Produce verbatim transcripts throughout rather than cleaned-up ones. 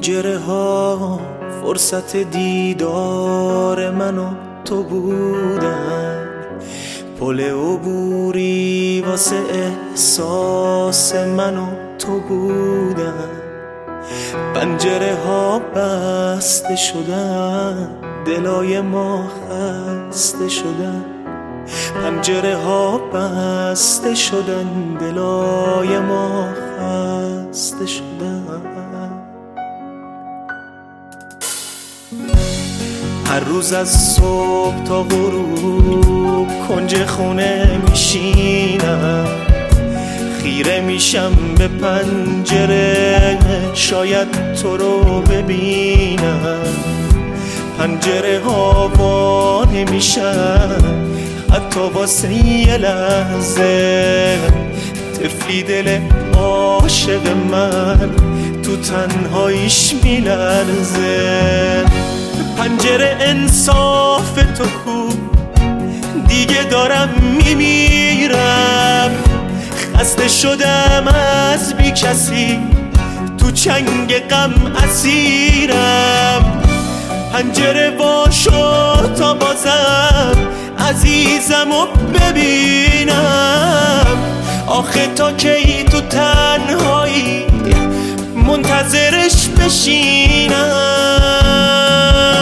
پنجره ها فرصت دیدار من و تو بودن، پل عبوری واسه احساس من و تو بودن. پنجره ها بسته شدن، دلای ما خسته شدن. پنجره ها بسته شدن، دلای ما خسته شدن. هر روز از صبح تا غروب کنج خونه میشینم، خیره میشم به پنجره شاید تو رو ببینم. پنجره ها وا نمیشن حتی واسه یه لحظه، طفلی دل عاشق من تو تنهاییش میلرزه. پنجره انصاف تو کو، دیگه دارم میمیرم. خسته شدم از بی کسی، تو چنگ غم اسیرم. پنجره وا شد تا بازم عزیزمو ببینم. آخه تا کی تو تنهایی منتظرش بشینم؟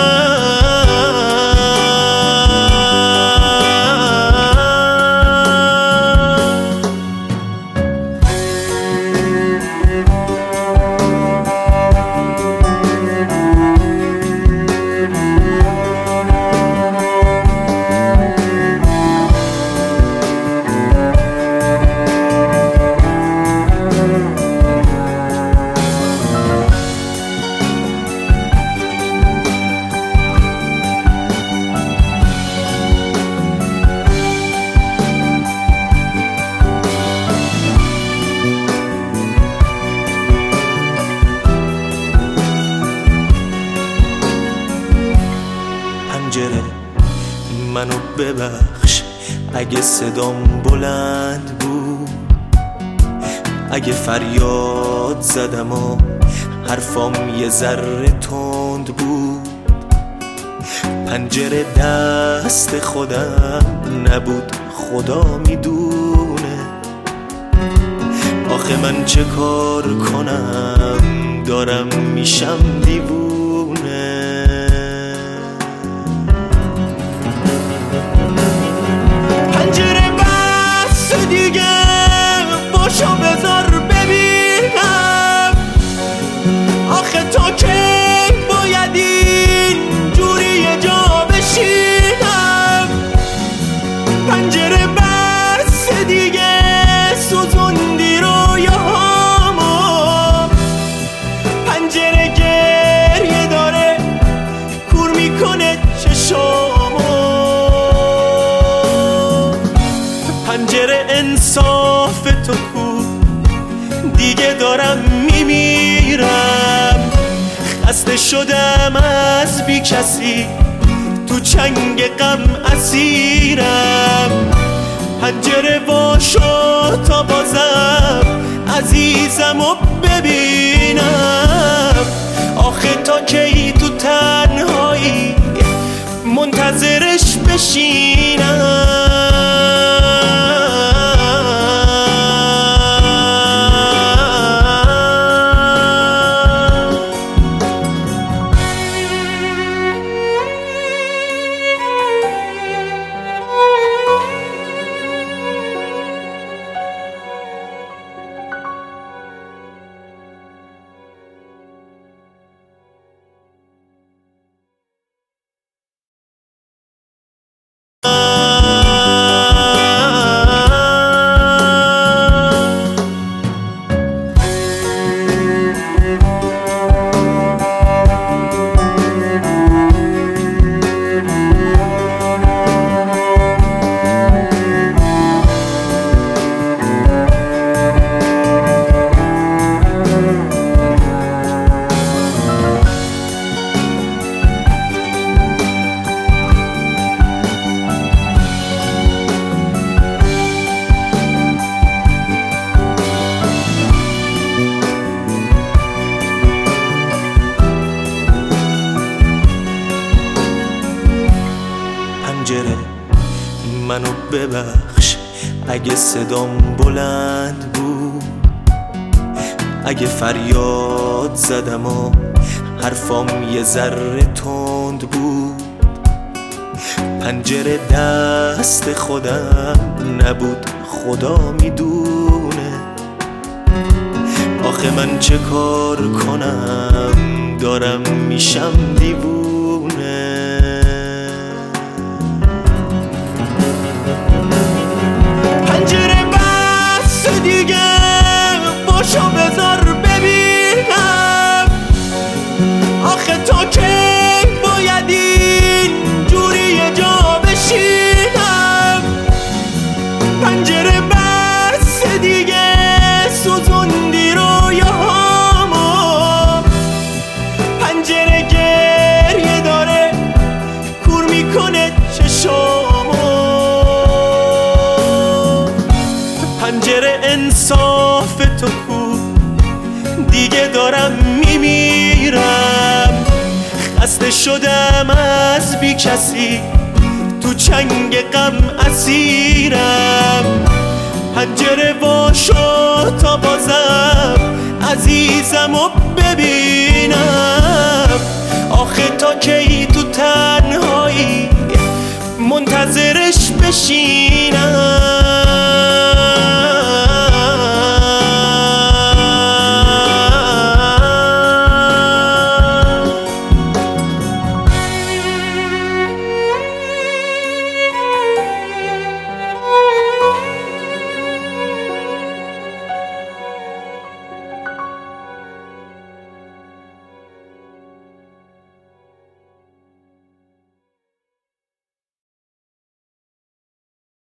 پنجره منو ببخش اگه صدام بلند بود، اگه فریاد زدم و حرفام یه ذره تند بود. پنجره دست خودم نبود، خدا میدونه. آخه من چه کار کنم، دارم میشم دیوونه. پنجره بس دیگه، باشو بذار ببینم. آخه تا کی باید این جوری یه جا بشینم؟ پنجره بس دیگه، سوزوندی رویاهامو. پنجره گریه داره کور میکنه چشامو. پنجره انصاف تو کو، دیگه دارم میمیرم. خسته شدم از بی کسی، تو چنگ غم اسیرم. پنجره وا شد تا بازم عزیزمو ببینم. آخه تا کی تو تنهایی منتظرش بشینم؟ منو ببخش اگه صدام بلند بود، اگه فریاد زدم و حرفام یه ذره تند بود. پنجره دست خودم نبود، خدا میدونه. آخه من چه کار کنم دارم میشم دیوونه. پنجره بس دیگه، باشو بذار ببینم. آخه تا کی باید این جوری یه جا بشینم؟ پنجره بس دیگه، سوزوندی رویاهامو. پنجره گریه داره کور میکنه چشامو. پنجره انصاف تو کو، دیگه دارم میمیرم. خسته شدم از بی کسی، تو چنگ غم اسیرم. پنجره وا شد تا بازم عزیزمو ببینم. آخه تا کی تو تنهایی منتظرش بشینم؟